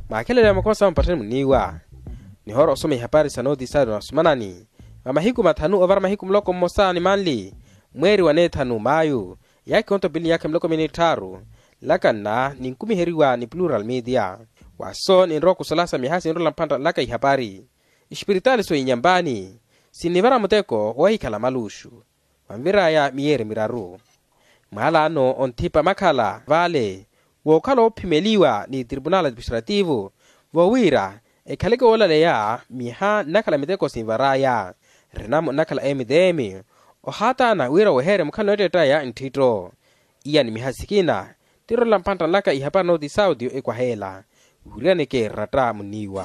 Makelele makosa mpatani muniwa. Ni horo osome habari sa North Side na sumanani. Mamahiku matanu over mahiku mloko mosa ni manli. Mweri wa netanu mayu. Yaki onto bili yake mloko minitaru. Lakana ni nkumi heriwa ni plural media. Waso ni nroko salasa mihasi nrola mpanta laka ihabari. Ishpiritali so inyambani. Sinivara muteko wahi kalamalushu. Wamvira ya miere miraru. Mahala ano ontipa makala vale. Wokalo pimeliwa ni tribunal administrativo. Wawira kaleko wala leya miha nakala miteko sinvaraya. Renamo nakala emidemi. O hata na wira wahere mkalo noteta ya intito. Iya ni mihasikina. Tiro lampanta laka ihapa no di saudio ekwa hela. Uriane ke rata muniwa.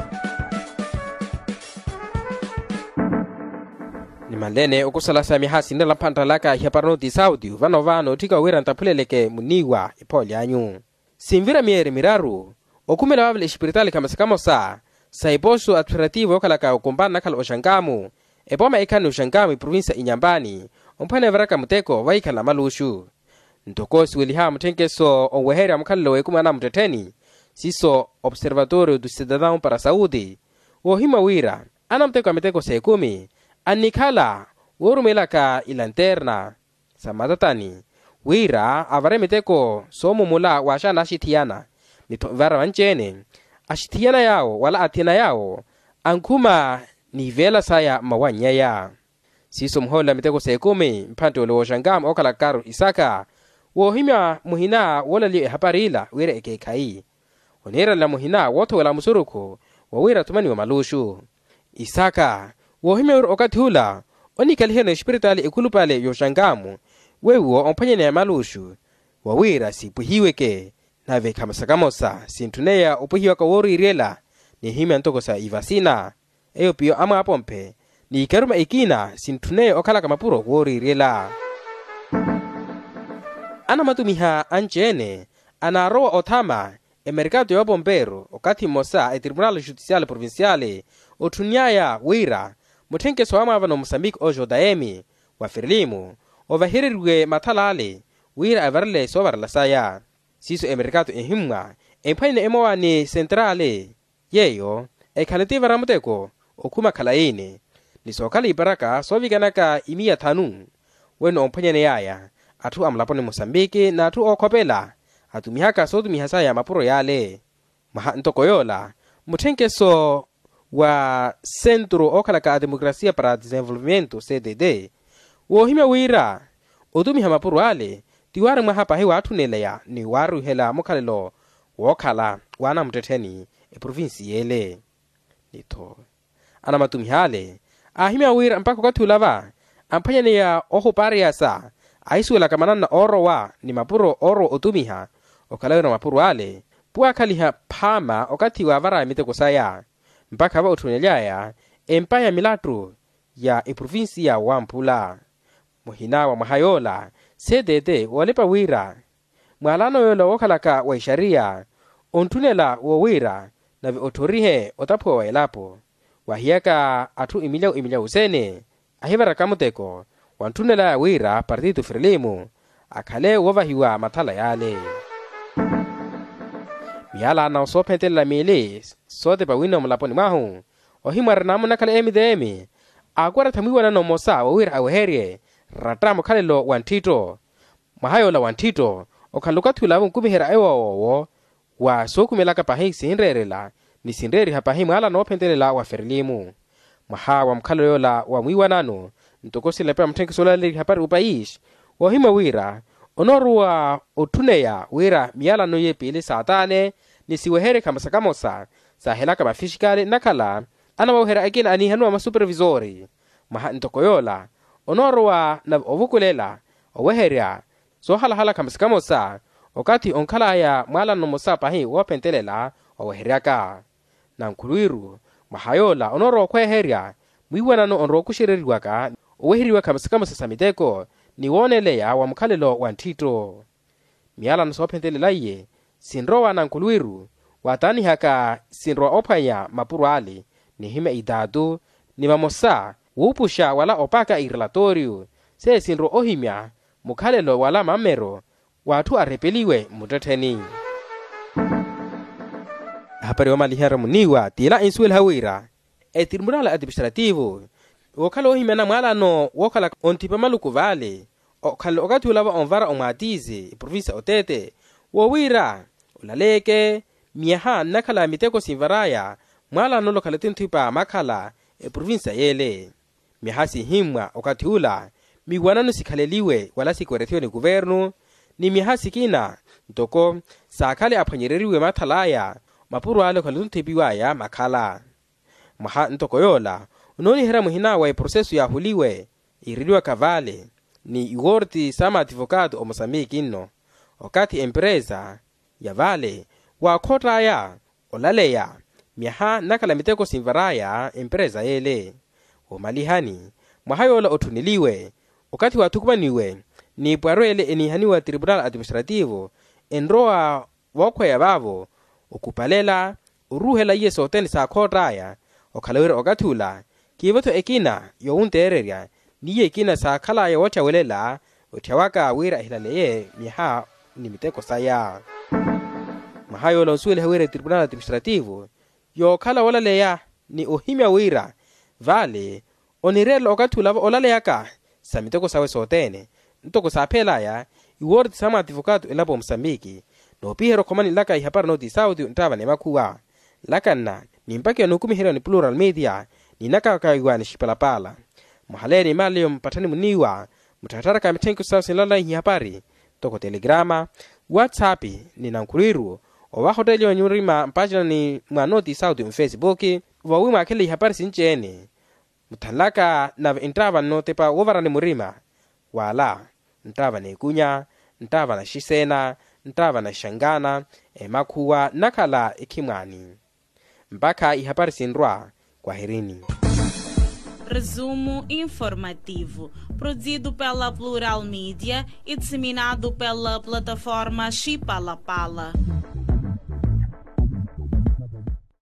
Ni malene okusalasa mihasi nela lampanta laka ihapa no di saudio. Vano tika wira ntapuleleke muniwa ipoli anyu. Simvira miere miraru. Okumela wavile ishpiritali kama sakamosa. Saibosu administrativo okalaka ukumbana nakala oshangamu. Epoma ekani oshangamu provinsa inyambani. Umpane varaka muteko waikala malushu. Ntokosi wiliha mtenkeso onwehera mkalilo wekumana mteteni. Siso Observatorio do Cidadão para a Saúde. Wohima wira. Ana mteko ameteko sekumi. Anikala. Worumelaka ilanterna. Samatatani. Wira avare meteko somu mula washana ashitiana. Nito vara wanchene. Ashitiana yao wala atina yao. Ankuma ni vela saya mawanya ya. Siso mhola meteko sekumi. Mpante ule washangam okala karu isaka. Wohima muhina wala liye haparila wira eke kai. Onera la muhina woto wala musuruku. Wawira tumani wa malushu. Isaka. Wohima ura okati hula. Oni kalihena espirituali ikulupale yoshangamu. Wewo ompanye na malushu. Wawira si puhiweke. Nave kama sakamosa. Sintuneya upuhiwa ka wori irela. Ni hime antoko sa ivasina. Eyo piyo ama apompe. Ni ikaruma ikina. Sintuneya okala kama puro wori irela. Ana matumiha anchene. Ana roa otama. Mercado ya bombero. Okati mosa. Tribunal Judicial Provinciale. Otunyaya wira. Mutenke soama avano Mozambique ojo daemi. Wafirlimu. Ovahiriruwe matalale. Wira avarle sovar lasaya. Siso mercado ehimwa. Empaine emoa ni centrale. Yeyo. Kanativa ramuteko. Okuma kalaine. Nisokali baraka. Soviganaka imia tanu. Weno ompanyane yaya. Atu amlapone Mozambique na atu okopela. Atu mihaka sotu mihasaya mapuro yale. Maha ntokoyola. Mutenke so wa Centro Okalaka Democracia para Desenvolvimento CDD. Wohima wira. Odu miha mapuro yale. Tiwari mahapa hewa atu neleya. Ni waru hela mokalelo. Wokala. Wana mteteni. Provinsi yele. Nito. Ana matumihale. Ahima wira mpako kati ulava. Ampanyane ya oho pariasa. Aisuela kamanana oro wa ni mapuro oro otumiha. Okalayo na mapuro ale. Pua kaliha pama okati wa vara mite kusaya. Mpaka wa utunelaya. Empaya milatru ya provinsi ya Wampula. Muhina wa mahayola. CDD walipa wira. Mwalano yola wakalaka wa isharia. Ontunela wa wira. Na vi otorihe otapo wa elapo. Wahiaka atu imilia usene. Ahivara kamuteko. Wantunela wira partido Frelimu. Akale wavahiwa matala yale. Miyala na usopente la mili. Sote pa wino mlaponi mahu. Ohimara namu nakala emi. Agwara tamiwa na nomosa wawira aweherie. Ratamo kalelo wantito. Mahayo la wantito. Okalukatu ulavu kumihera ewa wawo. Wa soku melaka pahi sinrerela. Ni sinreri hapahi mahala no pentelela wa Frelimu. Mahawa mkalelo la wa mwiwa nanu. Ntokosi lepa mtenke solali hapari upaish. Wahima wira. Onorua otuneya wira miyala noye pili saatane. Nisiwehere kama sakamosa. Sahelaka mafishikale nakala. Ana wawehera akina anihanua masupervisori. Maha ntokoyola. Onorua na ovukulela. Oweheria. So hala kama sakamosa. Okati onkala ya mwala nomosa pahi wapentelela. Oweheriaka. Na mkuluiru. Mahayola. Onorua kweheria. Mwiwanano onro kushiririwaka. Uwehiriwa kama sasamideko ni woneleya wa mkalelo wantito. Miyala nasopentelela iye. Sinrowa na nkuluiru. Watani haka sinrowa opanya mapuru ali. Ni hime idadu. Ni mamosa. Wupusha wala opaka irelatorio. Se sinro ohimya. Mkalelo wala mamero. Watu arepeliwe muteteni. hapari wa malihara muniwa tila insuel hawira tribunal administrativo wakala ohimena mwalano wakala ontipa maluku vale okhala okati ulava onvara omwatize provinsia otete wowira ulaleke miaha nakhala miteko simvaraya mwalano lokhala tintipa makhala provinsia yele mihasi himwa okati ula miwanano sikhaleliwe wala sikwerethio ni guvernu ni mihasi kina ntoko sakhale aphwanyereriwe mathalaya mapuru ale khala tintipiwaya makhala maha ntoko yola unoni hera muhinawa processo ya huliwe iriliwa kavale ni iworti sama advogado o Moçambique inno okati empresa ya vale wa khotaya olaleya miaha nakala miteko simvaraya empresa yele o malihani mwahayola othuniliwe okati wathukubaniwe ni pwarwele enihaniwa tribunal administrativo enroa wakhweya vavo okupalela uruhela yeso oteni sa khotaya okhalawira okathula kivetho ekina yountererya niye ekina sa khalaya wathawelela othawaka wira hilaleye miha ni miteko saya mahayola onsuele hawira tribunal administrativo yo khala olaleya ni ohimya wira vale onirelo okathula olaleyaka sa miteko sawe sotene ntoko saphelaya iword sama advogado elapo Moçambique no pihero komani laka ihapara no Saudi ntava nemakhuwa lakanna nimpake nukumihero ni plural media ninakakaiwa ni shipalapala muhaleni malio mpatani muniwa mutatara ka mithenku sa lala ihapari toko telegrama whatsapp ni nankuriru owahotelio nyurima mpajana ni mwanoti Saudi Facebook wawima akele ihapari sinchene mutalaka na intrava notepa wovarani murima wala ntava ne kunya ntava na shisena ntava na shangana makhuwa nakhala ikimwani mpaka ihapari sinrwa kwaherini. Resumo informativo, produzido pela Plural Mídia e disseminado pela plataforma Chipalapala.